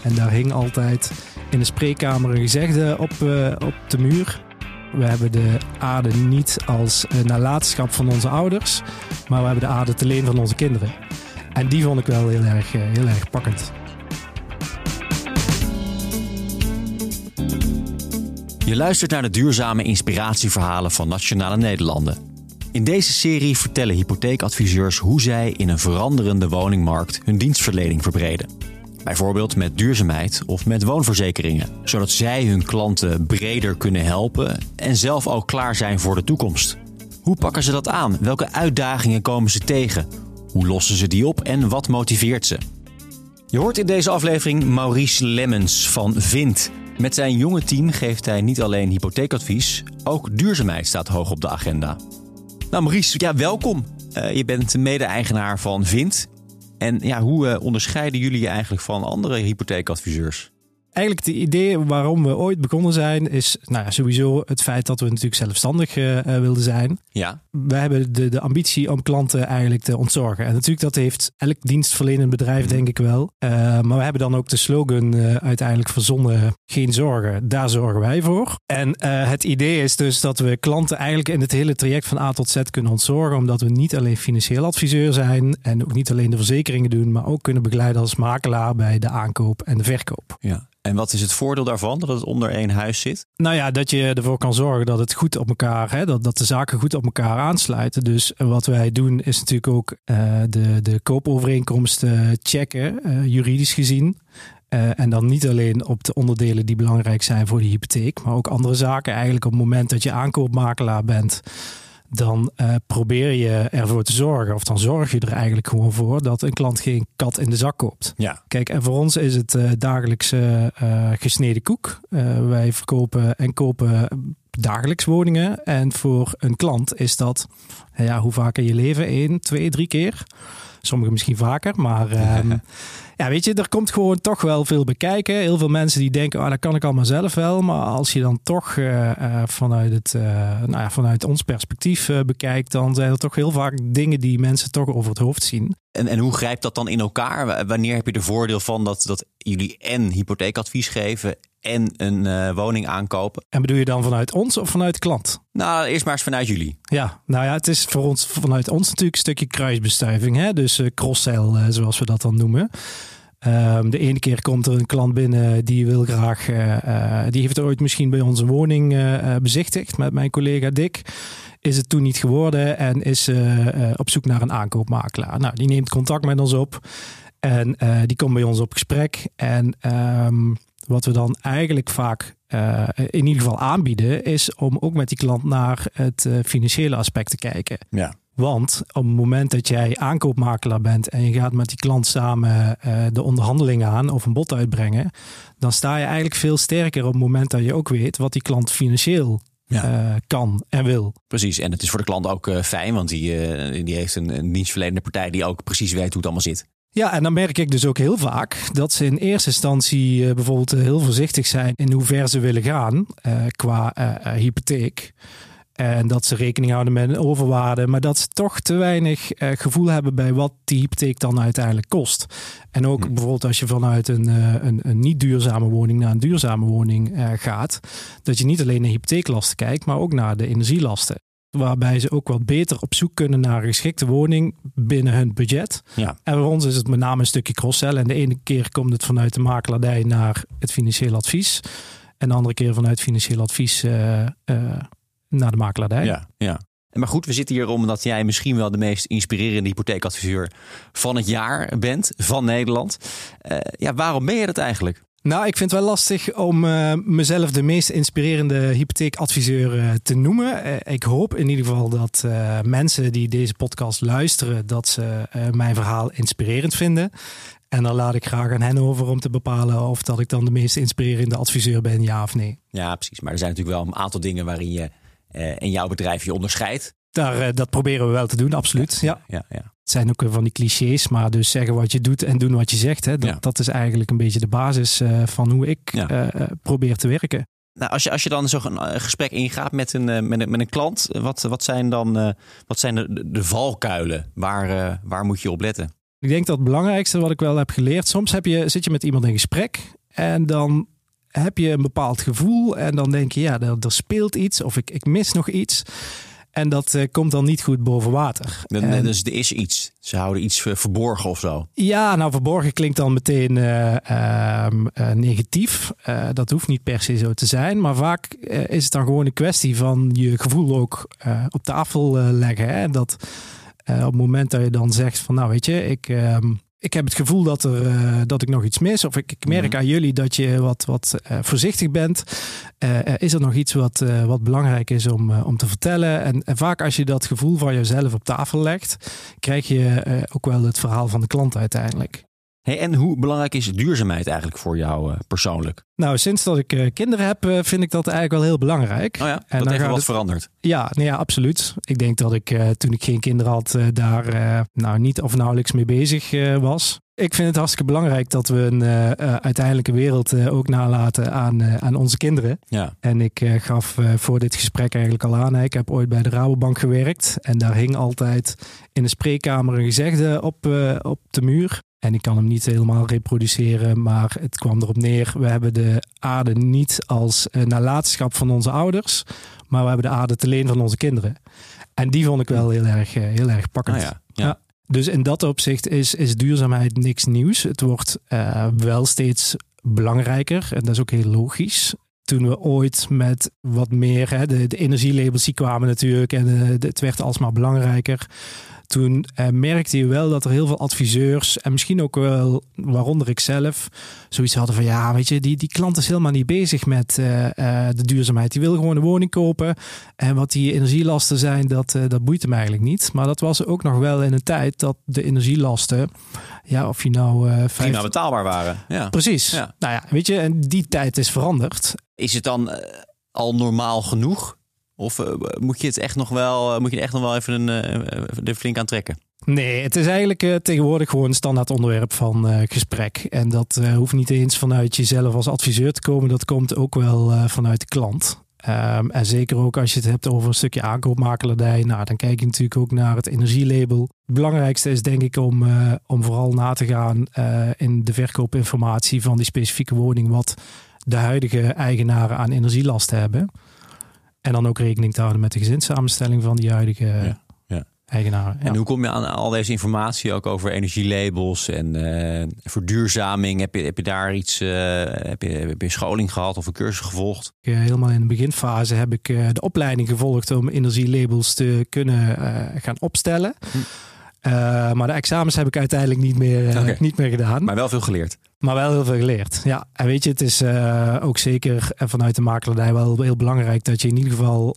En daar hing altijd in de spreekkamer een gezegde op de muur. We hebben de aarde niet als nalatenschap van onze ouders, maar we hebben de aarde te leen van onze kinderen. En die vond ik wel heel erg pakkend. Je luistert naar de duurzame inspiratieverhalen van Nationale Nederlanden. In deze serie vertellen hypotheekadviseurs hoe zij in een veranderende woningmarkt hun dienstverlening verbreden. Bijvoorbeeld met duurzaamheid of met woonverzekeringen, zodat zij hun klanten breder kunnen helpen en zelf ook klaar zijn voor de toekomst. Hoe pakken ze dat aan? Welke uitdagingen komen ze tegen? Hoe lossen ze die op en wat motiveert ze? Je hoort in deze aflevering Maurice Lemmens van Vint. Met zijn jonge team geeft hij niet alleen hypotheekadvies, ook duurzaamheid staat hoog op de agenda. Nou Maurice, welkom. Je bent mede-eigenaar van Vint. En hoe onderscheiden jullie je eigenlijk van andere hypotheekadviseurs? Eigenlijk het idee waarom we ooit begonnen zijn is sowieso het feit dat we natuurlijk zelfstandig wilden zijn. Ja. We hebben de ambitie om klanten eigenlijk te ontzorgen. En natuurlijk dat heeft elk dienstverlenend bedrijf denk ik wel. Maar we hebben dan ook de slogan uiteindelijk verzonnen: geen zorgen, daar zorgen wij voor. En het idee is dus dat we klanten eigenlijk in het hele traject van A tot Z kunnen ontzorgen. Omdat we niet alleen financieel adviseur zijn en ook niet alleen de verzekeringen doen, maar ook kunnen begeleiden als makelaar bij de aankoop en de verkoop. Ja. En wat is het voordeel daarvan, dat het onder één huis zit? Dat je ervoor kan zorgen dat het goed op elkaar, dat de zaken goed op elkaar aansluiten. Dus wat wij doen is natuurlijk ook de koopovereenkomsten checken, juridisch gezien. En dan niet alleen op de onderdelen die belangrijk zijn voor de hypotheek, maar ook andere zaken. Eigenlijk op het moment dat je aankoopmakelaar bent, dan probeer je ervoor te zorgen, of dan zorg je er eigenlijk gewoon voor dat een klant geen kat in de zak koopt. Ja. Kijk, en voor ons is het dagelijkse gesneden koek. Wij verkopen en kopen dagelijks woningen. En voor een klant is dat, hoe vaak in je leven? 1, 2, 3 keer. Sommigen misschien vaker, maar er komt gewoon toch wel veel bekijken. Heel veel mensen die denken, dat kan ik allemaal zelf wel. Maar als je dan toch vanuit ons perspectief bekijkt, dan zijn er toch heel vaak dingen die mensen toch over het hoofd zien. En hoe grijpt dat dan in elkaar? Wanneer heb je er voordeel van dat jullie en hypotheekadvies geven en een woning aankopen? En bedoel je dan vanuit ons of vanuit de klant? Nou, eerst maar eens vanuit jullie. Ja, het is voor ons vanuit ons natuurlijk een stukje kruisbestuiving. Hè? Dus cross-sell, zoals we dat dan noemen. De ene keer komt er een klant binnen die wil graag, die heeft ooit misschien bij onze woning bezichtigd met mijn collega Dick. Is het toen niet geworden en is op zoek naar een aankoopmakelaar. Nou, die neemt contact met ons op en die komt bij ons op gesprek. En wat we dan eigenlijk vaak in ieder geval aanbieden, is om ook met die klant naar het financiële aspect te kijken. Ja. Want op het moment dat jij aankoopmakelaar bent en je gaat met die klant samen de onderhandeling aan of een bod uitbrengen, dan sta je eigenlijk veel sterker op het moment dat je ook weet wat die klant financieel kan en wil. Precies, en het is voor de klant ook fijn, want die heeft een dienstverlenende partij die ook precies weet hoe het allemaal zit. Ja, en dan merk ik dus ook heel vaak dat ze in eerste instantie bijvoorbeeld heel voorzichtig zijn in hoe ver ze willen gaan qua hypotheek. En dat ze rekening houden met een overwaarde, maar dat ze toch te weinig gevoel hebben bij wat die hypotheek dan uiteindelijk kost. En ook bijvoorbeeld als je vanuit een niet duurzame woning naar een duurzame woning gaat, dat je niet alleen naar hypotheeklasten kijkt, maar ook naar de energielasten. Waarbij ze ook wat beter op zoek kunnen naar een geschikte woning binnen hun budget. Ja. En voor ons is het met name een stukje cross-sell. En de ene keer komt het vanuit de makelaardij naar het financieel advies. En de andere keer vanuit financieel advies naar de makelaardij. Ja. Maar goed, we zitten hier omdat jij misschien wel de meest inspirerende hypotheekadviseur van het jaar bent, van Nederland. Waarom ben je dat eigenlijk? Nou, ik vind het wel lastig om mezelf de meest inspirerende hypotheekadviseur te noemen. Ik hoop in ieder geval dat mensen die deze podcast luisteren, dat ze mijn verhaal inspirerend vinden. En dan laat ik graag aan hen over om te bepalen of dat ik dan de meest inspirerende adviseur ben, ja of nee. Ja, precies. Maar er zijn natuurlijk wel een aantal dingen waarin je in jouw bedrijf je onderscheidt. Dat proberen we wel te doen, absoluut. Ja. Het zijn ook van die clichés, maar dus zeggen wat je doet en doen wat je zegt. Hè, dat is eigenlijk een beetje de basis van hoe ik probeer te werken. Nou, als je dan zo'n gesprek ingaat met een klant, wat zijn de valkuilen? Waar moet je op letten? Ik denk dat het belangrijkste wat ik wel heb geleerd, soms zit je met iemand in gesprek En dan heb je een bepaald gevoel en dan denk je, ja, er speelt iets of ik mis nog iets. En dat komt dan niet goed boven water. Dus er is iets. Ze houden iets verborgen of zo. Ja, nou verborgen klinkt dan meteen negatief. Dat hoeft niet per se zo te zijn. Maar vaak is het dan gewoon een kwestie van je gevoel ook op tafel leggen. Hè? Dat op het moment dat je dan zegt van nou weet je, ik heb het gevoel dat ik nog iets mis. Of ik merk aan jullie dat je wat voorzichtig bent. Is er nog iets wat belangrijk is om te vertellen? En vaak als je dat gevoel van jezelf op tafel legt, krijg je ook wel het verhaal van de klant uiteindelijk. Hey, en hoe belangrijk is duurzaamheid eigenlijk voor jou persoonlijk? Nou, sinds dat ik kinderen heb, vind ik dat eigenlijk wel heel belangrijk. Oh ja, en dat heeft wat veranderd. Ja, absoluut. Ik denk dat ik toen ik geen kinderen had, daar niet of nauwelijks mee bezig was. Ik vind het hartstikke belangrijk dat we een uiteindelijke wereld ook nalaten aan onze kinderen. Ja. En ik gaf voor dit gesprek eigenlijk al aan. Ik heb ooit bij de Rabobank gewerkt. En daar hing altijd in de spreekkamer een gezegde op de muur. En ik kan hem niet helemaal reproduceren, maar het kwam erop neer. We hebben de aarde niet als nalatenschap van onze ouders, maar we hebben de aarde te leen van onze kinderen. En die vond ik wel heel erg pakkend. Ah ja. Dus in dat opzicht is duurzaamheid niks nieuws. Het wordt wel steeds belangrijker en dat is ook heel logisch. Toen we ooit met wat meer, de energielabels die kwamen natuurlijk en het werd alsmaar belangrijker. Toen merkte je wel dat er heel veel adviseurs en misschien ook wel, waaronder ik zelf, zoiets hadden van ja, weet je, die klant is helemaal niet bezig met de duurzaamheid. Die wil gewoon een woning kopen en wat die energielasten zijn, dat boeit hem eigenlijk niet. Maar dat was ook nog wel in een tijd dat de energielasten, ja, of je nou prima betaalbaar waren. Ja. Precies. Ja. Nou ja, weet je, en die tijd is veranderd. Is het dan al normaal genoeg? Of moet je het echt nog wel even er flink aan trekken? Nee, het is eigenlijk tegenwoordig gewoon een standaard onderwerp van gesprek. En dat hoeft niet eens vanuit jezelf als adviseur te komen. Dat komt ook wel vanuit de klant. En zeker ook als je het hebt over een stukje aankoopmakelaardij. Nou, dan kijk je natuurlijk ook naar het energielabel. Het belangrijkste is denk ik om vooral na te gaan in de verkoopinformatie van die specifieke woning. Wat de huidige eigenaren aan energielasten hebben. En dan ook rekening te houden met de gezinssamenstelling van die huidige eigenaren. Ja. En hoe kom je aan al deze informatie ook over energielabels en verduurzaming? Heb je daar iets, heb je scholing gehad of een cursus gevolgd? Helemaal in de beginfase heb ik de opleiding gevolgd om energielabels te kunnen gaan opstellen. Maar de examens heb ik uiteindelijk niet meer gedaan. Maar wel veel geleerd. Maar wel heel veel geleerd. Ja, en weet je, het is ook zeker vanuit de makelaardij wel heel belangrijk dat je in ieder geval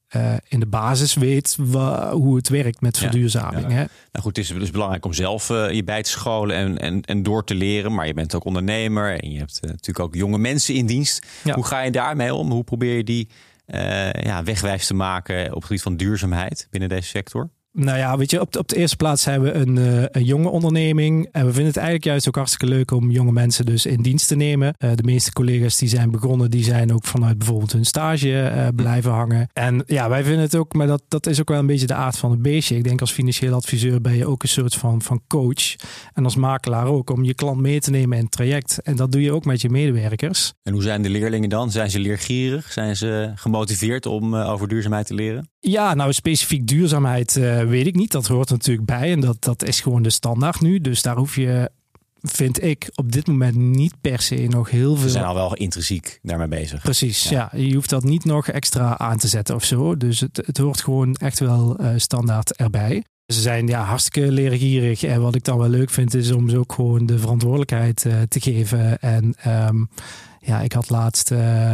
in de basis weet hoe het werkt met verduurzaming. Ja. Hè? Nou goed, het is dus belangrijk om zelf je bij te scholen en door te leren. Maar je bent ook ondernemer en je hebt natuurlijk ook jonge mensen in dienst. Ja. Hoe ga je daarmee om? Hoe probeer je die wegwijs te maken op het gebied van duurzaamheid binnen deze sector? Nou ja, weet je, op de eerste plaats hebben we een jonge onderneming. En we vinden het eigenlijk juist ook hartstikke leuk om jonge mensen dus in dienst te nemen. De meeste collega's die zijn begonnen, die zijn ook vanuit bijvoorbeeld hun stage blijven hangen. En ja, wij vinden het ook, maar dat is ook wel een beetje de aard van het beestje. Ik denk als financieel adviseur ben je ook een soort van coach. En als makelaar ook, om je klant mee te nemen in het traject. En dat doe je ook met je medewerkers. En hoe zijn de leerlingen dan? Zijn ze leergierig? Zijn ze gemotiveerd om over duurzaamheid te leren? Ja, nou specifiek duurzaamheid weet ik niet. Dat hoort natuurlijk bij en dat is gewoon de standaard nu. Dus daar hoef je, vind ik, op dit moment niet per se nog heel veel... Ze zijn al wel intrinsiek daarmee bezig. Precies, ja. Je hoeft dat niet nog extra aan te zetten of zo. Dus het hoort gewoon echt wel standaard erbij. Ze zijn hartstikke leergierig. En wat ik dan wel leuk vind is om ze ook gewoon de verantwoordelijkheid te geven. En ik had laatst...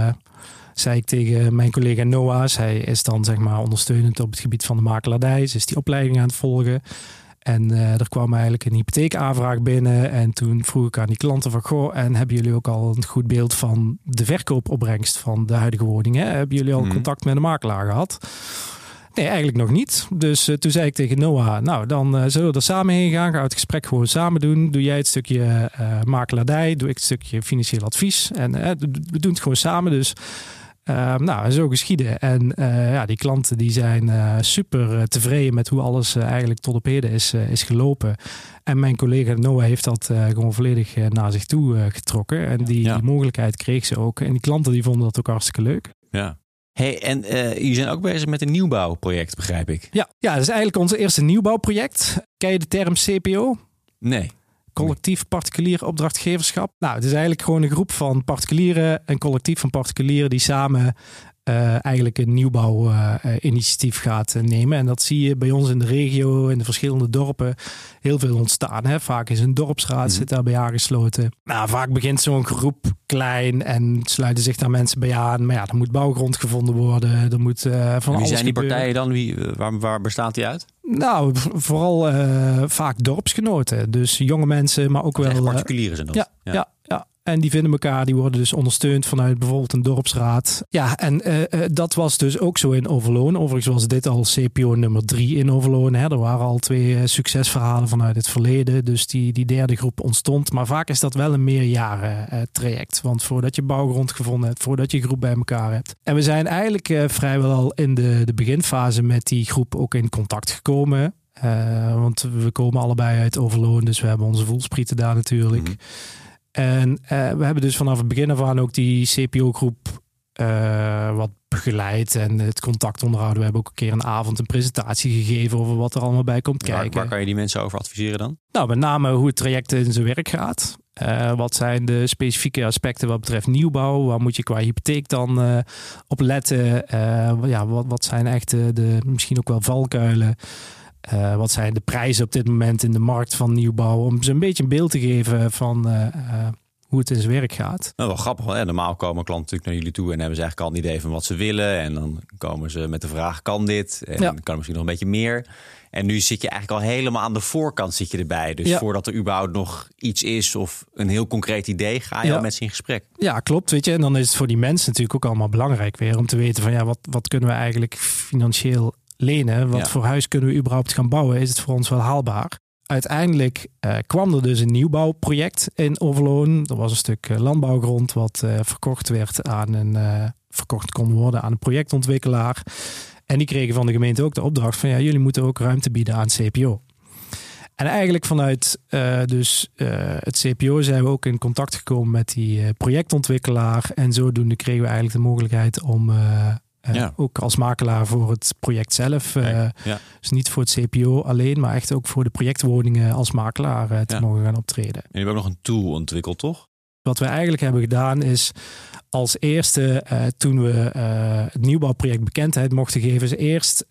zei ik tegen mijn collega Noah, zij is dan zeg maar ondersteunend op het gebied van de makelaardij. Ze is die opleiding aan het volgen. En er kwam eigenlijk een hypotheekaanvraag binnen. En toen vroeg ik aan die klanten van, goh, en hebben jullie ook al een goed beeld van de verkoopopbrengst van de huidige woning? Hè? Hebben jullie al contact met de makelaar gehad? Nee, eigenlijk nog niet. Dus toen zei ik tegen Noah, nou dan zullen we er samen heen gaan. Gaan we het gesprek gewoon samen doen. Doe jij het stukje makelaardij, doe ik het stukje financieel advies. En we doen het gewoon samen. Dus En zo geschieden. En die klanten die zijn super tevreden met hoe alles eigenlijk tot op heden is gelopen. En mijn collega Noah heeft dat gewoon volledig naar zich toe getrokken. En die mogelijkheid kreeg ze ook. En die klanten die vonden dat ook hartstikke leuk. Ja. Hey, en jullie zijn ook bezig met een nieuwbouwproject, begrijp ik. Ja, dat is eigenlijk ons eerste nieuwbouwproject. Ken je de term CPO? Nee. Collectief particulier opdrachtgeverschap. Nou, het is eigenlijk gewoon een groep van particulieren, een collectief van particulieren die samen eigenlijk een nieuwbouwinitiatief gaat nemen. En dat zie je bij ons in de regio, in de verschillende dorpen, heel veel ontstaan. Hè? Vaak is een dorpsraad zit daarbij aangesloten. Nou, vaak begint zo'n groep klein en sluiten zich daar mensen bij aan. Maar er moet bouwgrond gevonden worden. Er moet van alles Wie zijn die gebeuren. partijen dan? Waar bestaat die uit? Nou, vooral vaak dorpsgenoten. Dus jonge mensen, maar ook wel... Echt particulieren zijn dat? Ja. En die vinden elkaar, die worden dus ondersteund vanuit bijvoorbeeld een dorpsraad. Ja, en dat was dus ook zo in Overloon. Overigens was dit al CPO nummer 3 in Overloon. Hè. Er waren al 2 succesverhalen vanuit het verleden. Dus die derde groep ontstond. Maar vaak is dat wel een meerjaren traject. Want voordat je bouwgrond gevonden hebt, voordat je groep bij elkaar hebt. En we zijn eigenlijk vrijwel al in de beginfase met die groep ook in contact gekomen. Want we komen allebei uit Overloon. Dus we hebben onze voelsprieten daar natuurlijk. Mm-hmm. En we hebben dus vanaf het begin af aan ook die CPO-groep wat begeleid en het contact onderhouden. We hebben ook een keer een avond een presentatie gegeven over wat er allemaal bij komt kijken. Waar kan je die mensen over adviseren dan? Nou, met name hoe het traject in zijn werk gaat. Wat zijn de specifieke aspecten wat betreft nieuwbouw? Waar moet je qua hypotheek dan op letten? Wat zijn echt de misschien ook wel valkuilen? Wat zijn de prijzen op dit moment in de markt van nieuwbouw? Om ze een beetje een beeld te geven van hoe het in zijn werk gaat. Nou, wel grappig. Hè? Normaal komen klanten natuurlijk naar jullie toe en hebben ze eigenlijk al een idee van wat ze willen. En dan komen ze met de vraag, kan dit? En dan kan er misschien nog een beetje meer. En nu zit je eigenlijk al helemaal aan de voorkant zit je erbij. Dus voordat er überhaupt nog iets is of een heel concreet idee, ga je al met ze in gesprek. Ja, klopt. Weet je. En dan is het voor die mensen natuurlijk ook allemaal belangrijk weer om te weten van wat kunnen we eigenlijk financieel lenen. Wat voor huis kunnen we überhaupt gaan bouwen? Is het voor ons wel haalbaar? Uiteindelijk kwam er dus een nieuwbouwproject in Overloon. Er was een stuk landbouwgrond wat verkocht kon worden aan een projectontwikkelaar. En die kregen van de gemeente ook de opdracht van jullie moeten ook ruimte bieden aan het CPO. En eigenlijk vanuit het CPO zijn we ook in contact gekomen met die projectontwikkelaar. En zodoende kregen we eigenlijk de mogelijkheid om ook als makelaar voor het project zelf. Dus niet voor het CPO alleen, maar echt ook voor de projectwoningen als makelaar te mogen gaan optreden. En je hebt ook nog een tool ontwikkeld, toch? Wat we eigenlijk hebben gedaan is als eerste, toen we het nieuwbouwproject bekendheid mochten geven, is eerst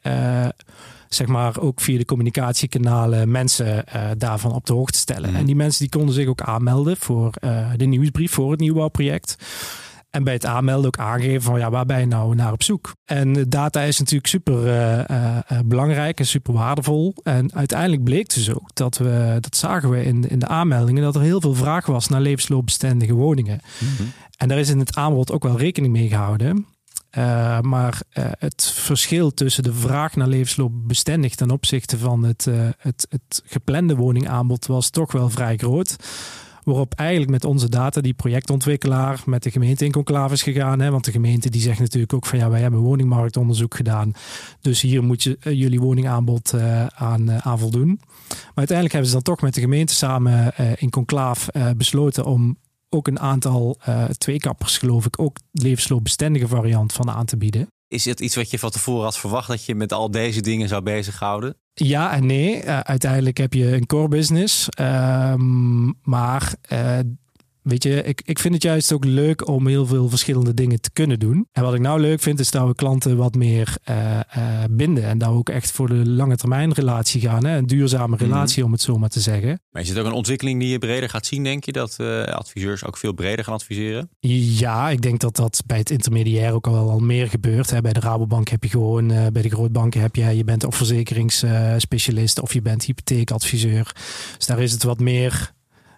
ook via de communicatiekanalen mensen daarvan op de hoogte stellen. Mm. En die mensen die konden zich ook aanmelden voor de nieuwsbrief voor het nieuwbouwproject. En bij het aanmelden ook aangeven van waar ben je nou naar op zoek? En data is natuurlijk super belangrijk en super waardevol. En uiteindelijk bleek dus ook dat zagen we in de aanmeldingen, dat er heel veel vraag was naar levensloopbestendige woningen. Mm-hmm. En daar is in het aanbod ook wel rekening mee gehouden. Maar het verschil tussen de vraag naar levensloopbestendig ten opzichte van het geplande woningaanbod was toch wel vrij groot. Waarop eigenlijk met onze data die projectontwikkelaar met de gemeente in conclave is gegaan. Hè? Want de gemeente die zegt natuurlijk ook van wij hebben woningmarktonderzoek gedaan. Dus hier moet je jullie woningaanbod aan voldoen. Maar uiteindelijk hebben ze dan toch met de gemeente samen in conclave besloten om ook een aantal tweekappers geloof ik ook levensloopbestendige variant van aan te bieden. Is het iets wat je van tevoren had verwacht dat je met al deze dingen zou bezighouden? Ja en nee. Uiteindelijk heb je een core business. Maar weet je, ik vind het juist ook leuk om heel veel verschillende dingen te kunnen doen. En wat ik nou leuk vind is dat we klanten wat meer binden. En dat we ook echt voor de lange termijn relatie gaan. Hè? Een duurzame relatie om het zo maar te zeggen. Maar is het ook een ontwikkeling die je breder gaat zien, denk je? Dat adviseurs ook veel breder gaan adviseren? Ja, ik denk dat bij het intermediair ook al meer gebeurt. Hè? Bij de Rabobank heb je gewoon, bij de grootbanken heb je bent of verzekeringsspecialist of je bent hypotheekadviseur. Dus daar is het wat meer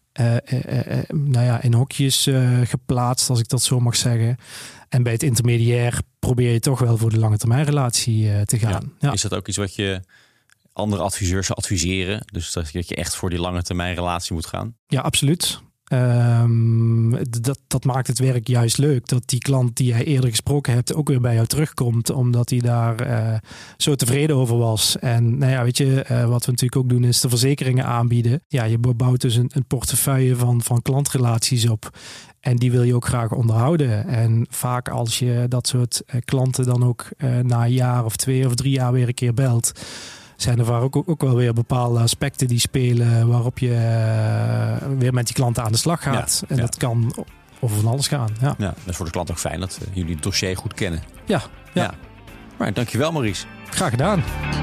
in hokjes geplaatst, als ik dat zo mag zeggen. En bij het intermediair probeer je toch wel voor de lange termijn relatie te gaan. Ja. Is dat ook iets wat je andere adviseurs zou adviseren? Dus dat je echt voor die lange termijn relatie moet gaan? Ja, absoluut. dat maakt het werk juist leuk. Dat die klant die jij eerder gesproken hebt ook weer bij jou terugkomt. Omdat hij daar zo tevreden over was. En nou ja, weet je, wat we natuurlijk ook doen is de verzekeringen aanbieden. Ja, je bouwt dus een portefeuille van klantrelaties op. En die wil je ook graag onderhouden. En vaak als je dat soort klanten dan ook na een jaar of 2 of 3 jaar weer een keer belt, zijn er vaak ook wel weer bepaalde aspecten die spelen waarop je weer met die klanten aan de slag gaat. En dat kan over van alles gaan. Ja, dat is voor de klant ook fijn dat jullie het dossier goed kennen. Ja. Maar dankjewel, Maurice. Graag gedaan.